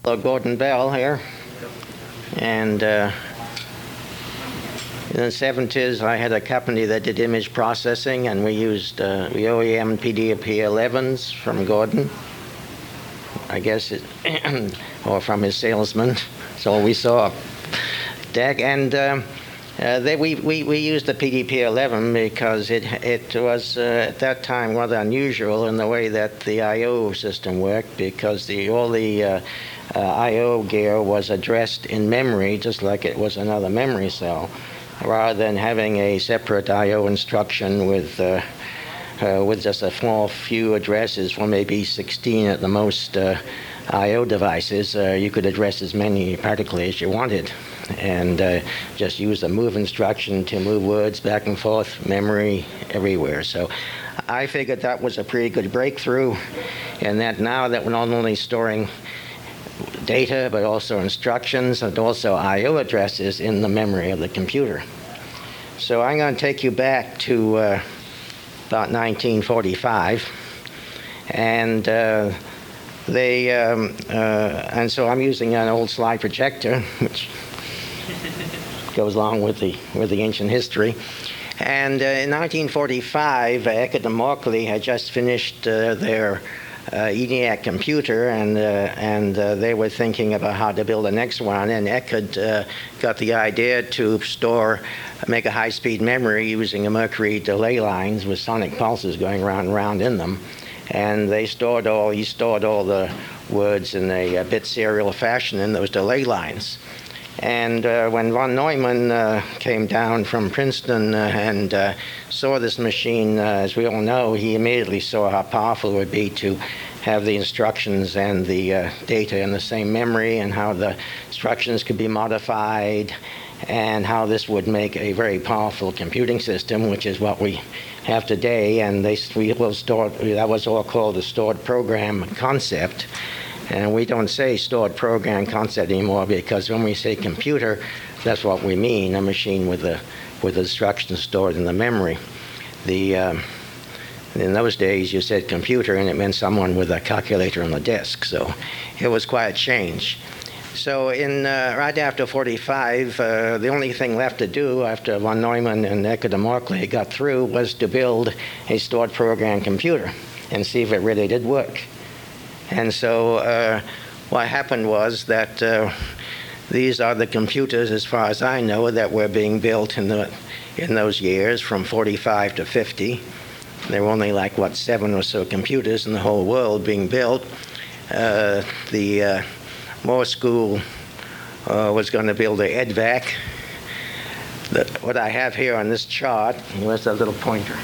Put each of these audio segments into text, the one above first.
Gordon Bell here, and in the 70s I had a company that did image processing, and we used the OEM PDP-11s from Gordon, I guess, or from his salesman. So we saw DEC, and we used the PDP-11 because it was at that time rather unusual in the way that the I/O system worked, because all the I/O gear was addressed in memory, just like it was another memory cell, rather than having a separate I/O instruction with just a small few addresses, for maybe 16 at the most I/O devices. You could address as many practically as you wanted, and just use the move instruction to move words back and forth, memory everywhere. So I figured that was a pretty good breakthrough, and that now that we're not only storing data but also instructions and also I/O addresses in the memory of the computer. So I'm going to take you back to about 1945, and and so I'm using an old slide projector, which goes along with the ancient history. And in 1945, Eckert and Markley had just finished their ENIAC computer, and they were thinking about how to build the next one. And Eckert got the idea to make a high-speed memory using a mercury delay lines with sonic pulses going round and round in them. And he stored all the words in a bit serial fashion in those delay lines. And when von Neumann came down from Princeton and saw this machine, as we all know, he immediately saw how powerful it would be to have the instructions and the data in the same memory, and how the instructions could be modified, and how this would make a very powerful computing system, which is what we have today. And that was all called the stored program concept. And we don't say stored program concept anymore, because when we say computer, that's what we mean, a machine with instructions stored in the memory. In those days, you said computer, and it meant someone with a calculator on the desk. So it was quite a change. So right after 45, the only thing left to do after von Neumann and Eckert and Markley got through was to build a stored program computer and see if it really did work. And so what happened was that these are the computers, as far as I know, that were being built in those years, from 45 to 50. There were only 7 or so computers in the whole world being built. The Moore School was going to build a EDVAC. What I have here on this chart, where's that little pointer?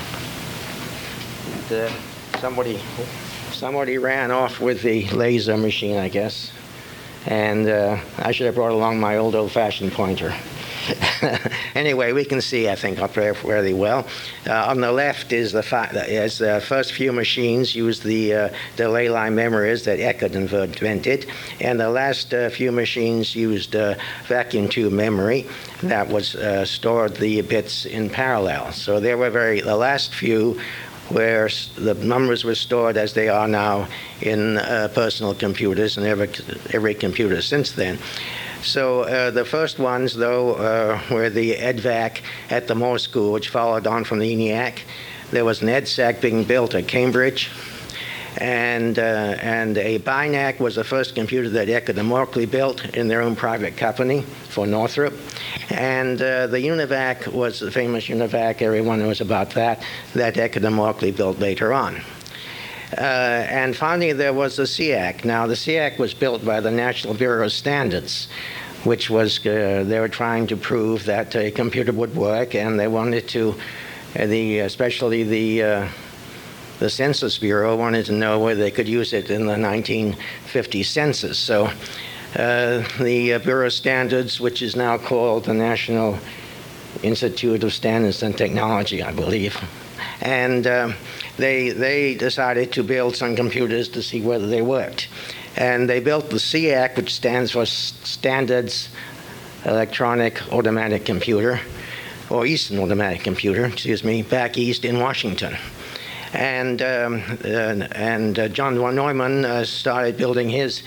Somebody ran off with the laser machine, I guess, and I should have brought along my old-fashioned pointer. Anyway, we can see, I think, up there fairly well. On the left is the fact that the first few machines used the delay line memories that Eckert invented, and the last few machines used vacuum tube memory that was stored the bits in parallel. So the last few where the numbers were stored as they are now in personal computers and every computer since then. So the first ones, though, were the EDVAC at the Moore School, which followed on from the ENIAC. There was an EDSAC being built at Cambridge, and a BINAC was the first computer that Eckert and Markley built in their own private company for Northrop. And the UNIVAC was the famous UNIVAC, everyone knows about that Eckert and Markley built later on. And finally, there was the SEAC. Now, the SEAC was built by the National Bureau of Standards, which was, they were trying to prove that a computer would work, and they wanted to, especially the Census Bureau wanted to know whether they could use it in the 1950 census. So the Bureau of Standards, which is now called the National Institute of Standards and Technology, I believe, and they decided to build some computers to see whether they worked. And they built the SEAC, which stands for Standards Electronic Automatic Computer, or Eastern Automatic Computer, back east in Washington. And John von Neumann started building his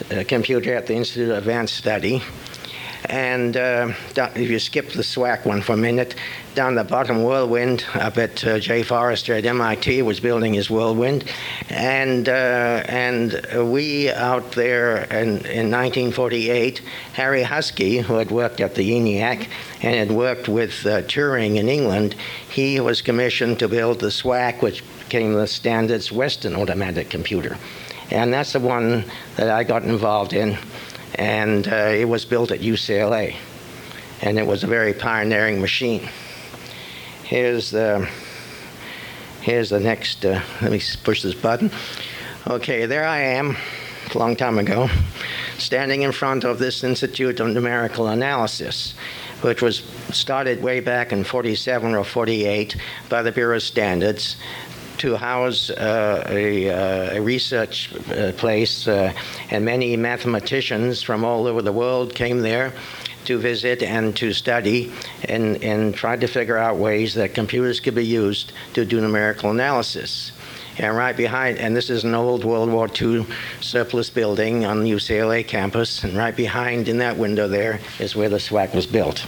computer at the Institute of Advanced Study. And if you skip the SWAC one for a minute, down the bottom, Whirlwind, up at Jay Forrester at MIT was building his Whirlwind. And we out there in 1948, Harry Husky, who had worked at the ENIAC and had worked with Turing in England, he was commissioned to build the SWAC, which became the standard's Western automatic computer. And that's the one that I got involved in. And it was built at UCLA, and it was a very pioneering machine. Here's the next, let me push this button. Okay, there I am, a long time ago, standing in front of this Institute of Numerical Analysis, which was started way back in 47 or 48 by the Bureau of Standards to house a research place, and many mathematicians from all over the world came there to visit and to study and try to figure out ways that computers could be used to do numerical analysis. And right behind, and this is an old World War II surplus building on the UCLA campus, and right behind in that window there is where the SWAC was built.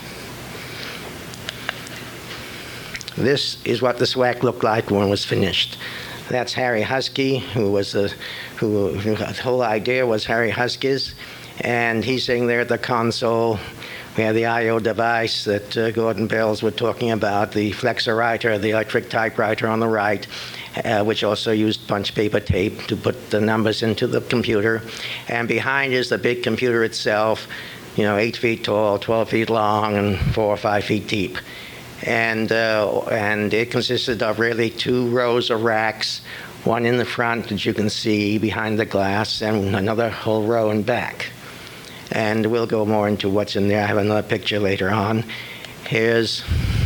This is what the SWAC looked like when it was finished. That's Harry Husky, who the whole idea was Harry Husky's, and he's sitting there at the console. We have the I/O device that Gordon Bells were talking about, the Flexowriter, the electric typewriter on the right, which also used punch paper tape to put the numbers into the computer. And behind is the big computer itself, 8 feet tall, 12 feet long, and 4 or 5 feet deep. And it consisted of really 2 rows of racks, one in the front that you can see behind the glass, and another whole row in back. And we'll go more into what's in there. I have another picture later on. Here's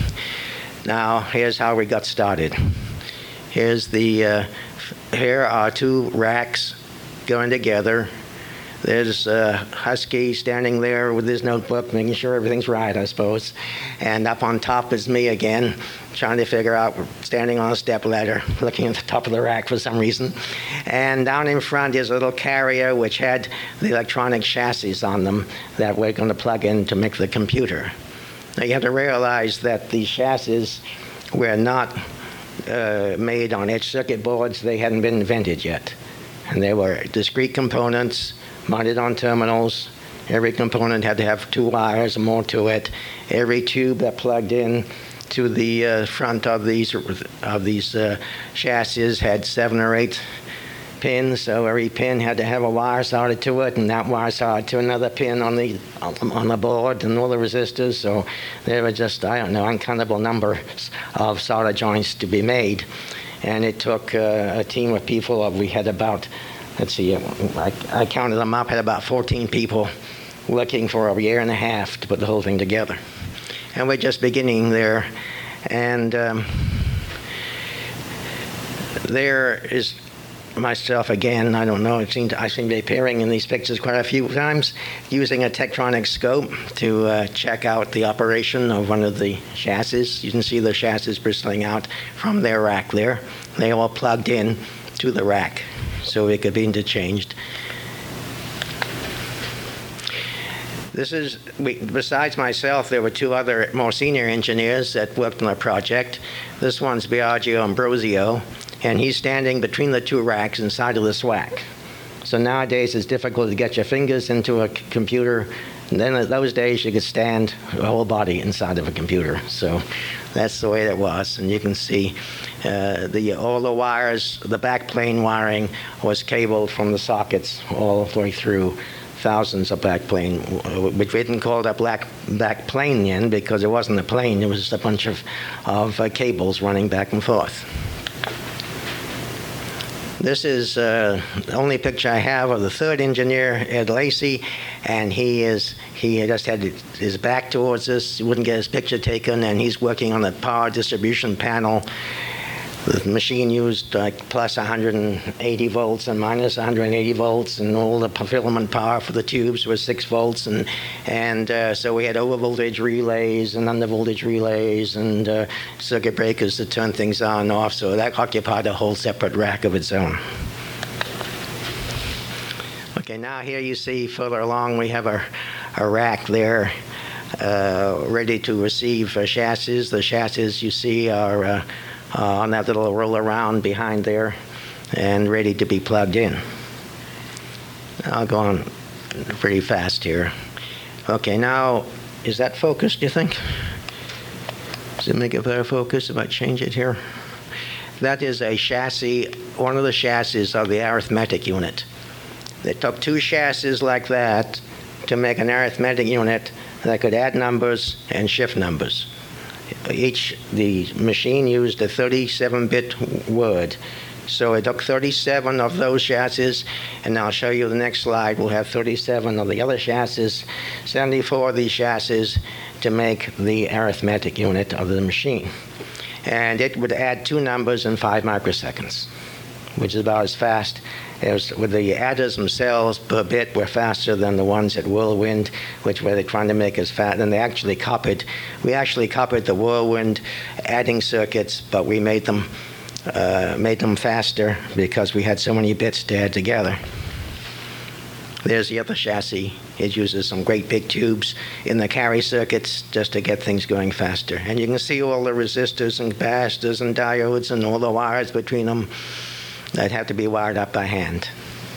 how we got started. Here are 2 racks going together. There's Husky standing there with his notebook, making sure everything's right, I suppose. And up on top is me again, trying to figure out, standing on a stepladder, looking at the top of the rack for some reason. And down in front is a little carrier which had the electronic chassis on them that we're going to plug in to make the computer. Now you have to realize that these chassis were not made on edge circuit boards. They hadn't been invented yet. And they were discrete components mounted on terminals. Every component had to have 2 wires or more to it. Every tube that plugged in to the front of these chassis had 7 or 8 pins, so every pin had to have a wire soldered to it, and that wire soldered to another pin on the board, and all the resistors. So there were just, uncountable numbers of solder joints to be made. And it took a team of people. We had about, let's see, I counted them up, had about 14 people working for a year and a half to put the whole thing together. And we're just beginning there. And there is myself again. I don't know, I seem to be appearing in these pictures quite a few times, using a Tektronix scope to check out the operation of one of the chassis. You can see the chassis bristling out from their rack there. They all plugged in to the rack, so it could be interchanged. Besides myself, there were 2 other more senior engineers that worked on the project. This one's Biagio Ambrosio, and he's standing between the 2 racks inside of the SWAC. So nowadays it's difficult to get your fingers into a computer, and then in those days you could stand a whole body inside of a computer. So that's the way it was. And you can see all the wires, the backplane wiring was cabled from the sockets all the way through. Thousands of backplane, which we didn't call it a backplane then, because it wasn't a plane. It was just a bunch of cables running back and forth. This is the only picture I have of the 3rd engineer, Ed Lacey, and he just had his back towards us. He wouldn't get his picture taken, and he's working on the power distribution panel. The machine used plus 180 volts and minus 180 volts, and all the filament power for the tubes was 6 volts, and so we had overvoltage relays and undervoltage relays and circuit breakers to turn things on and off. So that occupied a whole separate rack of its own. Okay, Okay, now here you see further along we have a rack there ready to receive chassis. The chassis you see are on that little roll around behind there and ready to be plugged in. I'll go on pretty fast here. Okay, now, is that focused, do you think? Does it make a better focus if I change it here? That is a chassis, one of the chassis of the arithmetic unit. They took two chassis like that to make an arithmetic unit that could add numbers and shift numbers. The machine used a 37-bit word. So it took 37 of those chassis, and I'll show you the next slide. We'll have 37 of the other chassis, 74 of these chassis to make the arithmetic unit of the machine. And it would add two numbers in 5 microseconds, which is about as fast as with the adders themselves per bit were faster than the ones at Whirlwind, which were they trying to make as fast. And we actually copied the Whirlwind adding circuits, but we made them faster because we had so many bits to add together. There's the other chassis. It uses some great big tubes in the carry circuits just to get things going faster. And you can see all the resistors and capacitors and diodes and all the wires between them that have to be wired up by hand.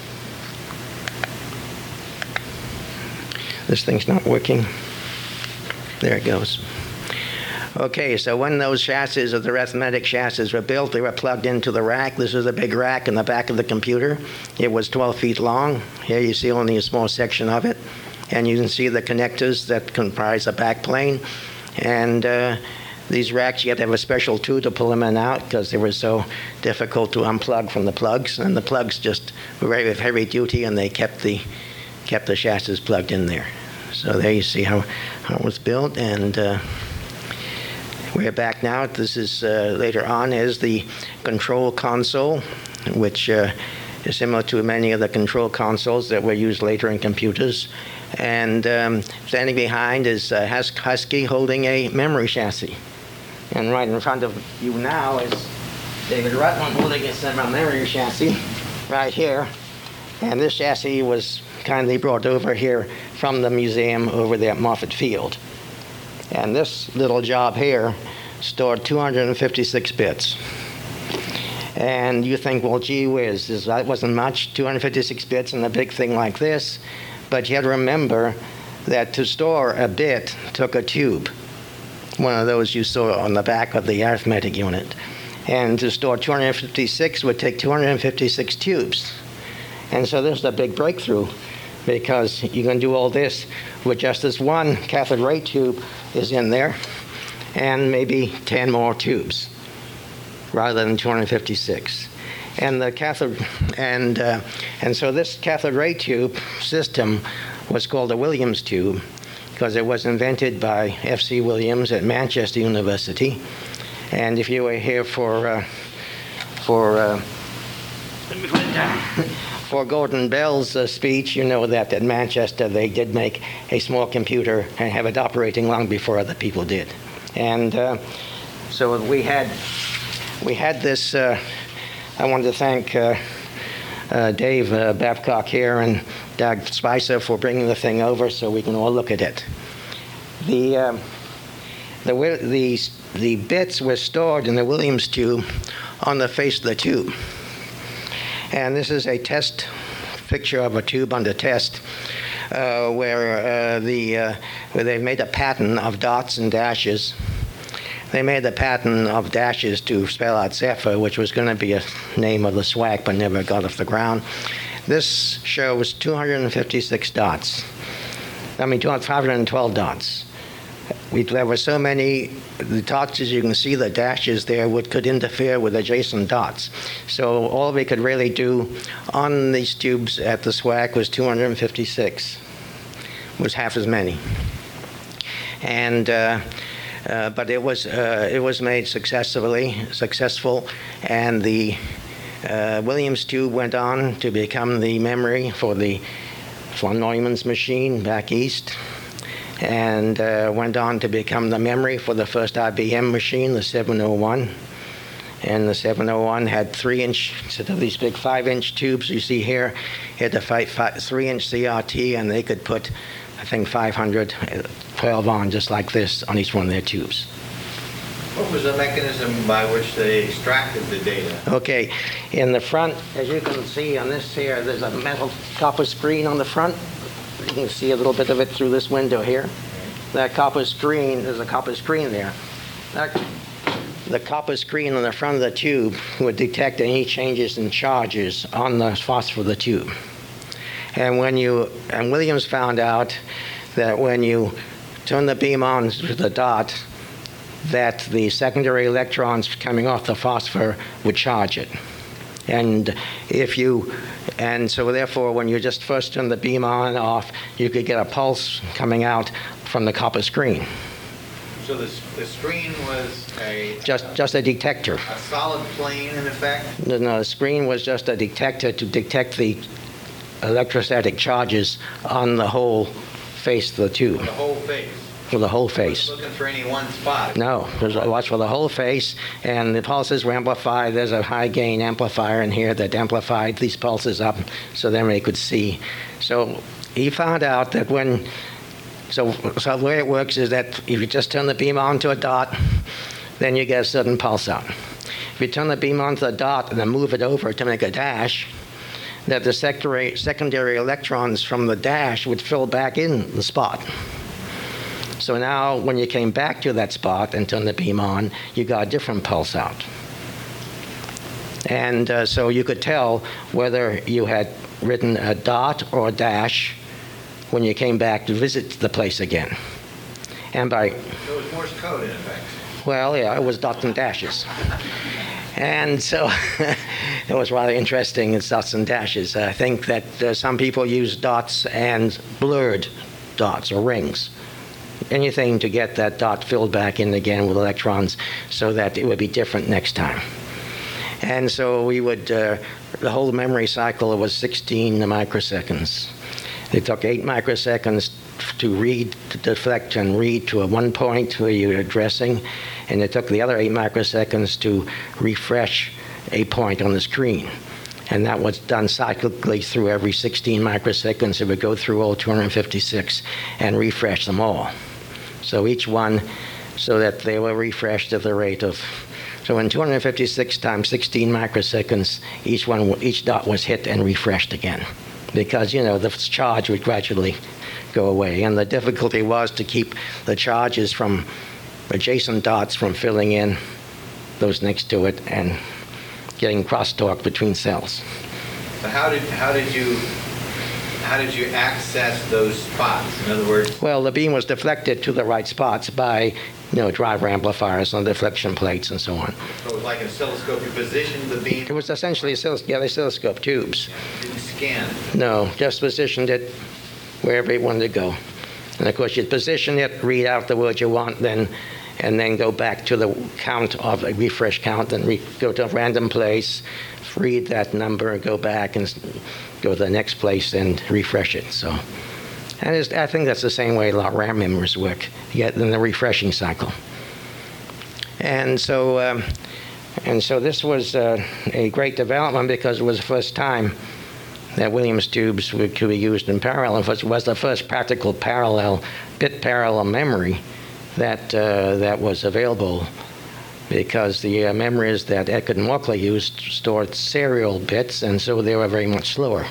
This thing's not working. There it goes. Okay, so when those chassis, or the arithmetic chassis, were built, they were plugged into the rack. This is a big rack in the back of the computer. It was 12 feet long. Here you see only a small section of it. And you can see the connectors that comprise the back plane. And these racks, you had to have a special tool to pull them in and out because they were so difficult to unplug from the plugs. And the plugs just were very heavy duty, and they kept the chassis plugged in there. So there you see how it was built. And we're back now. This is later on is the control console, which is similar to many of the control consoles that were used later in computers. And standing behind is Husky holding a memory chassis. And right in front of you now is David Rutland holding a memory chassis right here. And this chassis was kindly brought over here from the museum over there at Moffett Field. And this little job here stored 256 bits. And you think, well, gee whiz, that wasn't much, 256 bits in a big thing like this. But you have to remember that to store a bit took a tube, one of those you saw on the back of the arithmetic unit. And to store 256 would take 256 tubes. And so this is a big breakthrough, because you can do all this with just this one cathode ray tube is in there, and maybe 10 more tubes, rather than 256. And the cathode, and so this cathode ray tube system was called a Williams tube, because it was invented by F.C. Williams at Manchester University. And if you were here for Gordon Bell's speech, you know that at Manchester they did make a small computer and have it operating long before other people did. And so we had this. I wanted to thank Dave Babcock here and Doug Spicer for bringing the thing over so we can all look at it. The bits were stored in the Williams tube on the face of the tube. And this is a test picture of a tube under test where they made a pattern of dots and dashes. They made a pattern of dashes to spell out Zephyr, which was going to be a name of the SWAC, but never got off the ground. This shows 256 dots. 512 dots. There were so many the dots, as you can see, the dashes there could interfere with adjacent dots. So all we could really do on these tubes at the SWAC was 256. Was half as many. And but it was made successful, and the Williams tube went on to become the memory for the von Neumann's machine back east, and went on to become the memory for the first IBM machine, the 701. And the 701 had 3-inch, instead of these big 5-inch tubes you see here, it had the 3-inch CRT, and they could put, I think, 512 on just like this on each one of their tubes. What was the mechanism by which they extracted the data? Okay, in the front, as you can see on this here, there's a metal copper screen on the front. You can see a little bit of it through this window here. That copper screen, there's a copper screen there. The copper screen on the front of the tube would detect any changes in charges on the phosphor of the tube. And Williams found out that when you turn the beam on to the dot, that the secondary electrons coming off the phosphor would charge it. And so therefore, when you just first turn the beam on and off, you could get a pulse coming out from the copper screen. So the screen was just a detector. A solid plane, in effect? No, the screen was just a detector to detect the electrostatic charges on the whole face of the tube. For the whole face? For the whole face. It wasn't looking for any one spot? No, there's a watch for the whole face, and the pulses were amplified. There's a high gain amplifier in here that amplified these pulses up so then they could see. So he found out that so the way it works is that if you just turn the beam on to a dot, then you get a certain pulse out. If you turn the beam on to the dot and then move it over to make a dash, that the secondary electrons from the dash would fill back in the spot. So now when you came back to that spot and turned the beam on, you got a different pulse out. And so you could tell whether you had written a dot or a dash when you came back to visit the place again. And So it was Morse code, in effect? Well, yeah, it was dots and dashes. And so it was rather interesting, it's dots and dashes. I think that some people use dots and blurred dots or rings. Anything to get that dot filled back in again with electrons so that it would be different next time. And so we would, the whole memory cycle was 16 microseconds. It took 8 microseconds to read, to deflect and read to one point where you're addressing, and it took the other 8 microseconds to refresh a point on the screen. And that was done cyclically through every 16 microseconds. It would go through all 256 and refresh them all. So each one, so that they were refreshed at the rate of, so in 256 times 16 microseconds, each dot was hit and refreshed again. Because, the charge would gradually go away. And the difficulty was to keep the charges from adjacent dots from filling in those next to it and getting crosstalk between cells. So how did you access those spots? In other words, well, the beam was deflected to the right spots by driver amplifiers and deflection plates and so on. So it was like an oscilloscope. You positioned the beam. It was essentially oscilloscope tubes. You didn't scan it. No, just positioned it wherever you wanted to go. And of course, you'd position it, read out the word you want, and then go back to the count of a refresh count, and go to a random place, read that number, go back and go to the next place and refresh it. So, and I think that's the same way a lot of RAM memories work, yet in the refreshing cycle. And so this was a great development because it was the first time that Williams tubes could be used in parallel. It was the first practical bit parallel memory that was available, because the memories that Eckert and Walkley used stored serial bits, and so they were very much slower.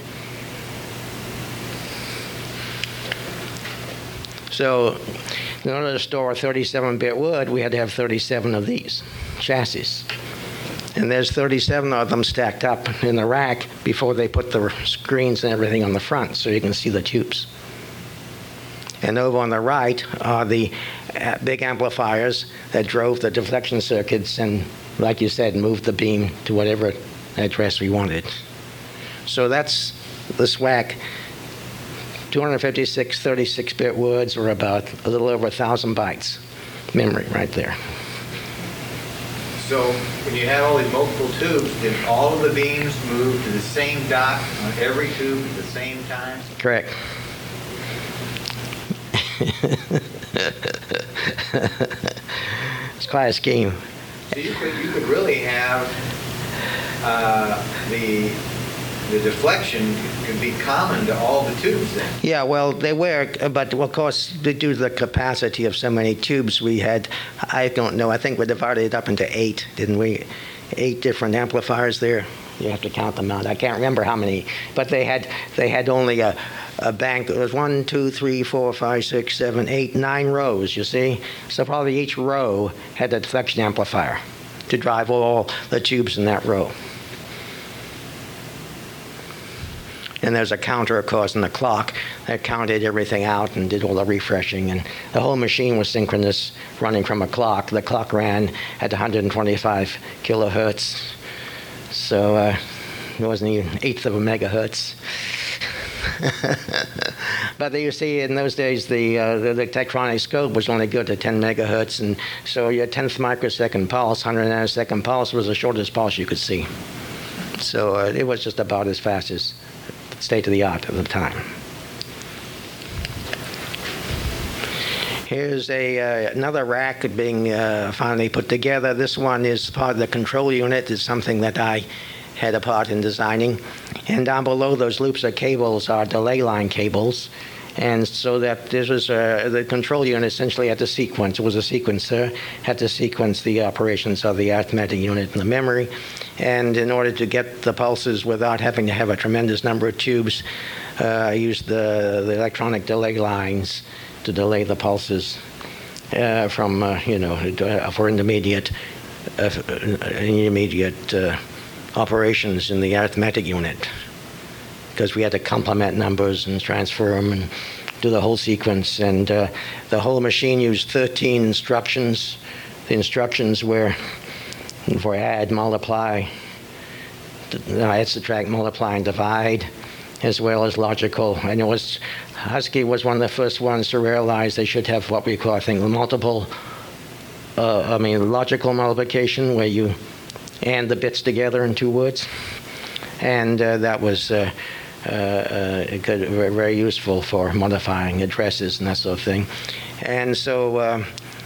So in order to store a 37-bit word, we had to have 37 of these chassis. And there's 37 of them stacked up in the rack before they put the screens and everything on the front, so you can see the tubes. And over on the right are the big amplifiers that drove the deflection circuits and, like you said, moved the beam to whatever address we wanted. So that's the SWAC. 256 36-bit words were about a little over 1,000 bytes memory right there. So when you had all these multiple tubes, did all of the beams move to the same dot on every tube at the same time? Correct. It's quite a scheme. So you could really have the deflection could be common to all the tubes then. Yeah, well, they were, but of course, due to the capacity of so many tubes we had, I don't know, I think we divided it up into 8, didn't we? 8 different amplifiers there. You have to count them out. I can't remember how many, but they had only a bank. It was 1, 2, 3, 4, 5, 6, 7, 8, 9 rows, you see? So probably each row had a deflection amplifier to drive all the tubes in that row. And there's a counter, of course, in the clock that counted everything out and did all the refreshing. And the whole machine was synchronous, running from a clock. The clock ran at 125 kilohertz. So it wasn't even an eighth of a megahertz. But you see, in those days, the Tektronix scope was only good at 10 megahertz. And so your 10th microsecond pulse, 100 nanosecond pulse, was the shortest pulse you could see. So it was just about as fast as state of the art at the time. Here's another rack being finally put together. This one is part of the control unit. It's something that I had a part in designing. And down below those loops of cables are delay line cables. And so that this was the control unit essentially had to sequence. It was a sequencer, had to sequence the operations of the arithmetic unit in the memory. And in order to get the pulses without having to have a tremendous number of tubes, I used the electronic delay lines to delay the pulses for intermediate operations in the arithmetic unit, because we had to complement numbers and transfer them and do the whole sequence. And the whole machine used 13 instructions. The instructions were for add, multiply, add, subtract, multiply, and divide, as well as logical. And Husky was one of the first ones to realize they should have what we call, I think, logical multiplication, where you add the bits together in 2 words. And that was very useful for modifying addresses and that sort of thing. And so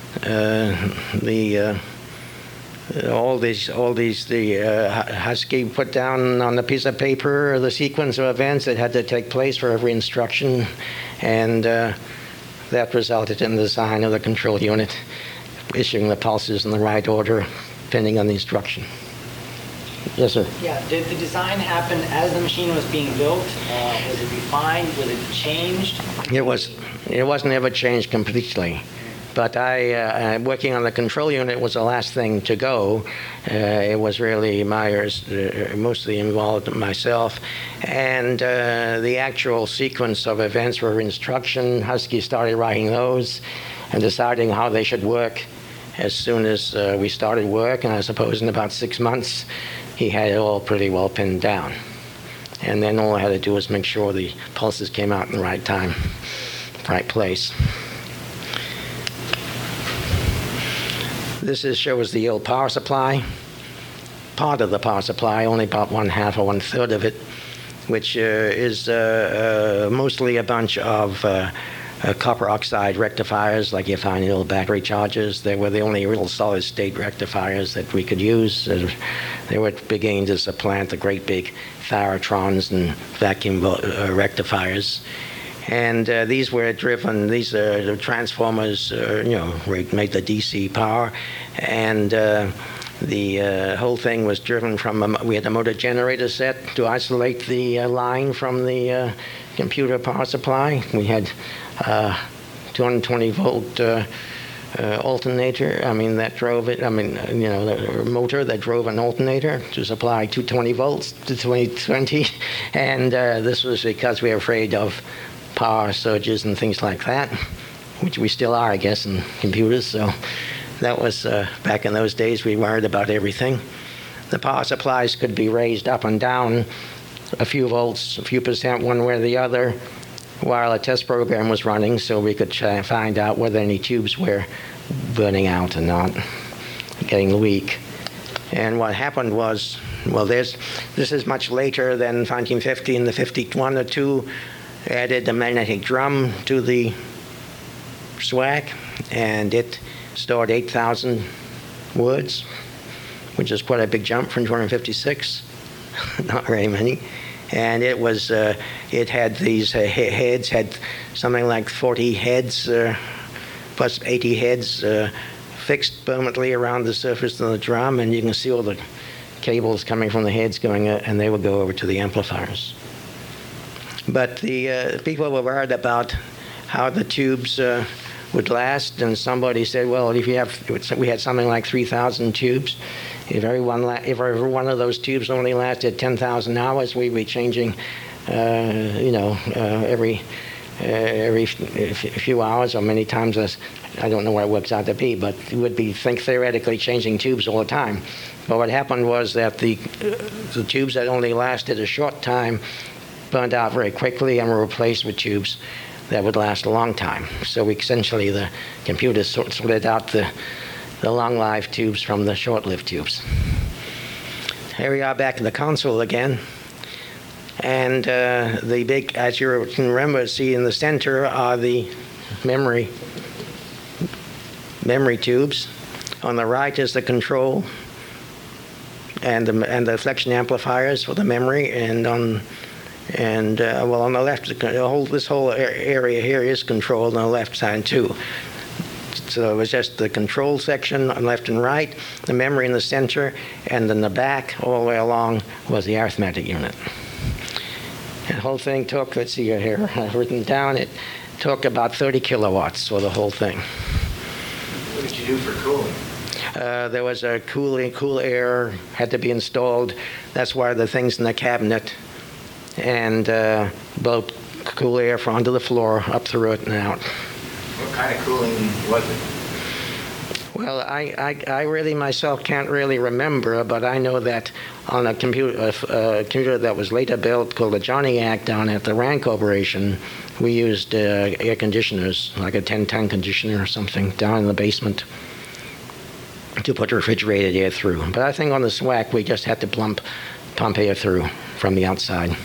Husky put down on a piece of paper the sequence of events that had to take place for every instruction, and that resulted in the design of the control unit, issuing the pulses in the right order, depending on the instruction. Yes, sir. Yeah, did the design happen as the machine was being built? Was it refined? Was it changed? It wasn't ever changed completely. But I, working on the control unit was the last thing to go. It was really Myers mostly involved myself. And the actual sequence of events for instruction, Husky started writing those and deciding how they should work as soon as we started work. And I suppose in about 6 months, he had it all pretty well pinned down. And then all I had to do was make sure the pulses came out in the right time, right place. This shows the old power supply, part of the power supply, only about 1/2 or 1/3 of it, which is mostly a bunch of copper oxide rectifiers like you find in old battery chargers. They were the only real solid state rectifiers that we could use. They were beginning to supplant the great big Thyrotrons and vacuum rectifiers. And these were driven, the transformers, made the DC power. And the whole thing was driven from, we had a motor generator set to isolate the line from the computer power supply. We had 220 volt alternator, that drove it, the motor that drove an alternator to supply 220 volts to 2020. And this was because we were afraid of power surges and things like that, which we still are, I guess, in computers. So that was, back in those days, we worried about everything. The power supplies could be raised up and down a few volts, a few percent one way or the other, while a test program was running, so we could find out whether any tubes were burning out or not, getting weak. And what happened was, this is much later than 1950. In the 51 or 2, added the magnetic drum to the SWAC, and it stored 8,000 words which is quite a big jump from 256. Not very many. And it had these heads, had something like 40 heads plus 80 heads fixed permanently around the surface of the drum, and you can see all the cables coming from the heads going, and they would go over to the amplifiers. But the people were worried about how the tubes would last, and somebody said, well, we had something like 3,000 tubes. If every one of those tubes only lasted 10,000 hours, we'd be changing, every few hours or many times. I don't know what it works out to be, but it would be theoretically changing tubes all the time. But what happened was that the tubes that only lasted a short time burned out very quickly and were replaced with tubes that would last a long time. So essentially the computer sorted out the long-lived tubes from the short-lived tubes. Here we are back in the console again. And the big, as you can remember, see in the center are the memory tubes. On the right is the control and the deflection amplifiers for the memory, and on the left, this whole area here is controlled on the left side too. So it was just the control section on left and right, the memory in the center, and in the back all the way along was the arithmetic unit. And the whole thing took, let's see here, I've written down, it took about 30 kilowatts for the whole thing. What did you do for cooling? There was a cool air had to be installed. That's why the things in the cabinet, and blow cool air from under the floor up through it and out. What kind of cooling was it? Well, I really myself can't really remember, but I know that on a computer that was later built called the Johnny-Ac down at the Rand Corporation, we used air conditioners, like a 10-ton conditioner or something, down in the basement to put refrigerated air through. But I think on the SWAC, we just had to pump air through from the outside.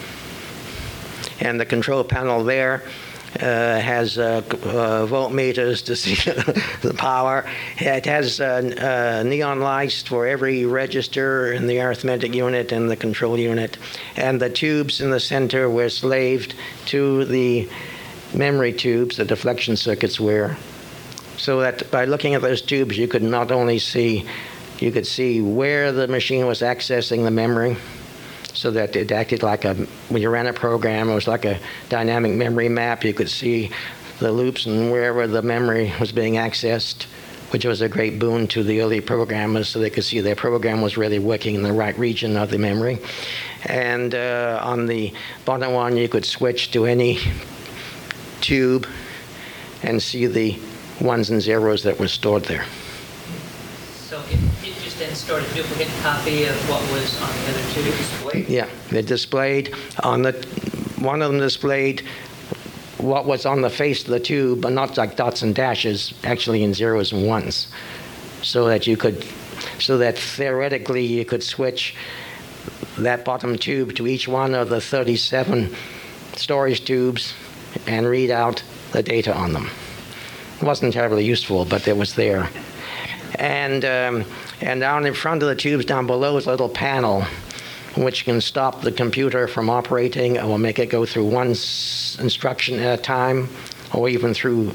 And the control panel there has voltmeters to see the power. It has neon lights for every register in the arithmetic unit and the control unit. And the tubes in the center were slaved to the memory tubes, the deflection circuits were. So that by looking at those tubes, you could not only see, you could see where the machine was accessing the memory, so that it acted like when you ran a program, it was like a dynamic memory map. You could see the loops and wherever the memory was being accessed, which was a great boon to the early programmers, so they could see their program was really working in the right region of the memory. And on the bottom one, you could switch to any tube and see the ones and zeros that were stored there. So it just then stored a duplicate copy of what was on the other two? Displayed? Yeah, they displayed one of them displayed what was on the face of the tube, but not like dots and dashes, actually in zeros and ones, so that theoretically you could switch that bottom tube to each one of the 37 storage tubes and read out the data on them. It wasn't terribly useful, but it was there. And down in front of the tubes down below is a little panel which can stop the computer from operating or make it go through one instruction at a time, or even through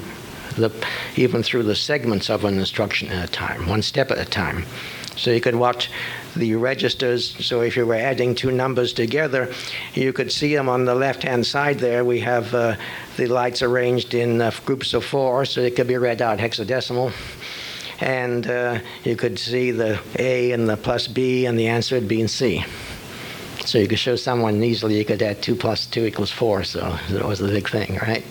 the segments of an instruction at a time, one step at a time. So you could watch the registers. So if you were adding two numbers together, you could see them on the left-hand side there. We have the lights arranged in groups of 4, so it could be read out hexadecimal. And you could see the A and the plus B, and the answer would be in C. So you could show someone easily you could add 2 plus 2 equals 4, so that was the big thing, right?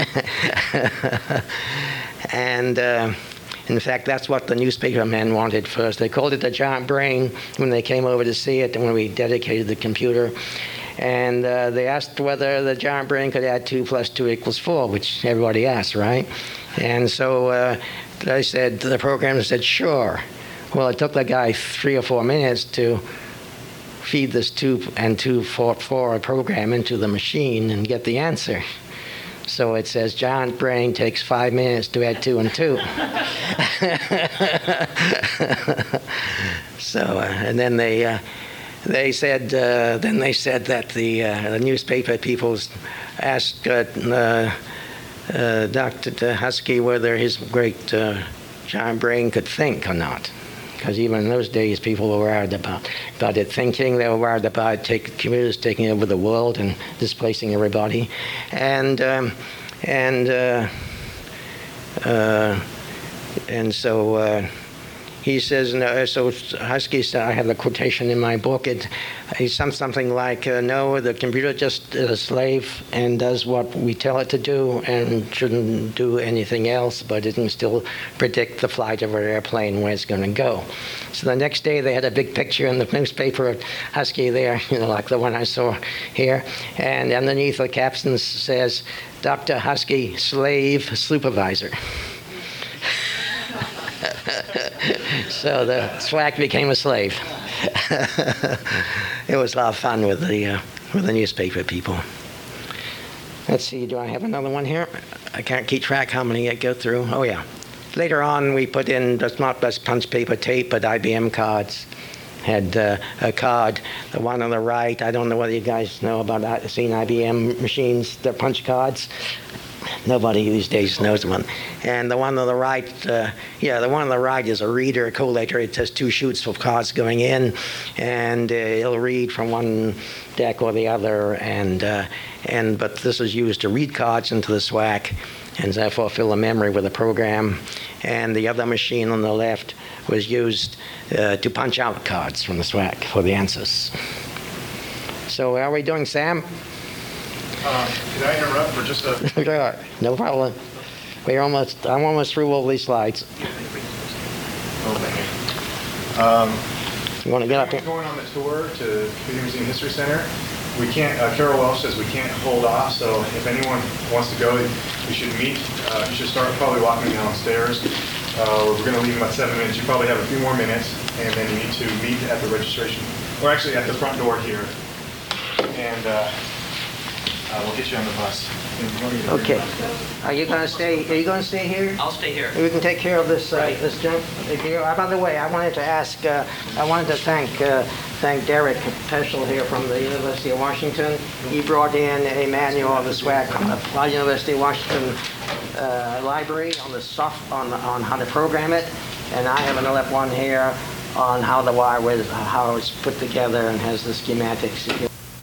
And in fact, that's what the newspaper men wanted first. They called it the giant brain when they came over to see it and when we dedicated the computer. And they asked whether the giant brain could add 2 plus 2 equals 4, which everybody asked, right? And so they said, the programmer said, sure. Well, it took the guy 3 or 4 minutes to feed this 2 and 2 for a program into the machine and get the answer. So it says giant brain takes 5 minutes to add 2 and 2. So and then they said that the newspaper people asked Dr. Husky whether his great giant brain could think or not. Because even in those days, people were worried about it thinking. They were worried about computers taking over the world and displacing everybody. And so he says, no, so Husky said, I have the quotation in my book, he said something like, no, the computer just is a slave and does what we tell it to do and shouldn't do anything else, but it can still predict the flight of an airplane, where it's going to go. So the next day they had a big picture in the newspaper of Husky there, like the one I saw here, and underneath the caption says, Dr. Husky, slave supervisor. So the SWAC became a slave. It was a lot of fun with the newspaper people. Let's see, do I have another one here? I can't keep track how many I go through. Oh yeah. Later on, we put in, not just punch paper tape, but IBM cards. Had a card, the one on the right. I don't know whether you guys know about seen IBM machines, the punch cards. Nobody these days knows one. And the one on the right, the one on the right is a reader, a collator. It has 2 chutes of cards going in, and it'll read from one deck or the other. But this is used to read cards into the SWAC, and therefore fill the memory with a program. And the other machine on the left was used to punch out cards from the SWAC for the answers. So how are we doing, Sam? Could I interrupt for just a... No problem. I'm almost through all these slides. Okay. You want to get up here? Going on the tour to the Museum History Center, we can't, Carol Welsh says we can't hold off, so if anyone wants to go, we should meet. You should start probably walking downstairs. We're going to leave in about 7 minutes. You probably have a few more minutes, and then you need to meet at the registration, or actually at the front door here. And we'll get you on the bus. Okay. Are you going to stay here? I'll stay here. We can take care of this this junk here. By the way, I wanted to thank Derek Peschel here from the University of Washington. He brought in a manual of the SWAC from the University of Washington library on how to program it, and I have another one here on how the wire how it's put together and has the schematics.